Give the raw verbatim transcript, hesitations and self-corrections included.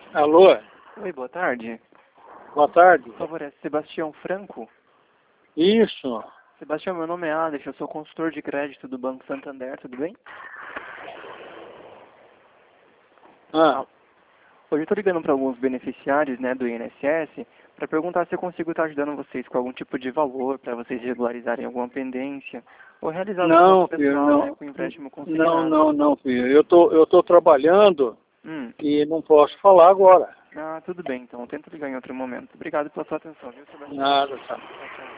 Alô? Oi, boa tarde. Boa tarde. Por favor, é Sebastião Franco? Isso. Sebastião, meu nome é Alex, eu sou consultor de crédito do Banco Santander, tudo bem? Ah, Hoje eu estou ligando para alguns beneficiários, né, do I N S S para perguntar se eu consigo estar ajudando vocês com algum tipo de valor para vocês regularizarem alguma pendência ou realizar não, algum filho, pessoal, né, não. com empréstimo Não, consignado. não, não, filho. Eu tô, eu tô trabalhando Hum. e não posso falar agora. Ah, tudo bem, então. Eu tento ligar em outro momento. Obrigado pela sua atenção, viu, Sebastião? Nada, tá. Tchau, tchau.